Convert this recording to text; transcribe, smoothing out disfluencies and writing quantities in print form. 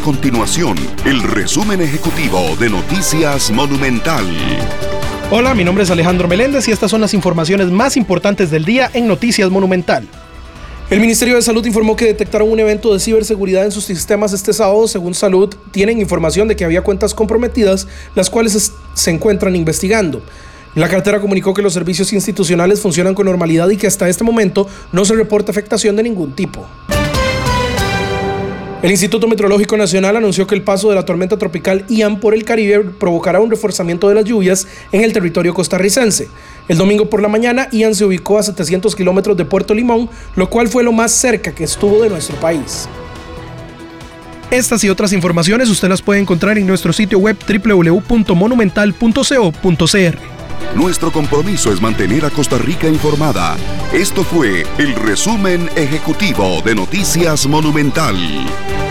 continuación el resumen ejecutivo de Noticias Monumental. Hola, mi nombre es Alejandro Meléndez y estas son las informaciones más importantes del día en Noticias Monumental. El Ministerio de Salud informó que detectaron un evento de ciberseguridad en sus sistemas este sábado. Según Salud, tienen información de que había cuentas comprometidas, las cuales se encuentran investigando. La cartera comunicó que los servicios institucionales funcionan con normalidad y que hasta este momento no se reporta afectación de ningún tipo. El Instituto Meteorológico Nacional anunció que el paso de la tormenta tropical Ian por el Caribe provocará un reforzamiento de las lluvias en el territorio costarricense. El domingo por la mañana, Ian se ubicó a 700 kilómetros de Puerto Limón, lo cual fue lo más cerca que estuvo de nuestro país. Estas y otras informaciones usted las puede encontrar en nuestro sitio web www.monumental.co.cr. Nuestro compromiso es mantener a Costa Rica informada. Esto fue el resumen ejecutivo de Noticias Monumental.